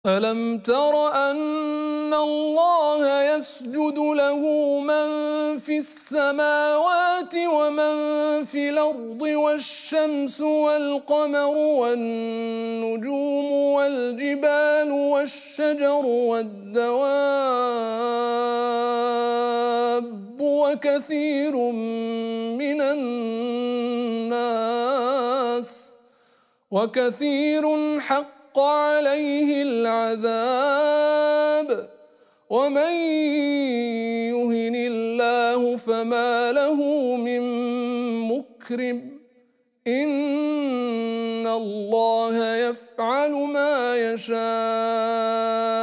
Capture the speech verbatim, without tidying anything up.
أَلَمْ تَرَ أَنَّ اللَّهَ يَسْجُدُ لَهُ مَن فِي السَّمَاوَاتِ وَمَن فِي الْأَرْضِ وَالشَّمْسُ وَالْقَمَرُ وَالنُّجُومُ وَالْجِبَالُ وَالشَّجَرُ وَالدَّوَابُّ وَكَثِيرٌ مِّنَ النَّاسِ وَكَثِيرٌ حَقَّ عَلَيْهِ الْعَذَابُ وَمَن يُهِنِ اللَّهُ فَمَا لَهُ مِن مُّكْرِمٍ إِنَّ اللَّهَ يَفْعَلُ مَا يَشَاءُ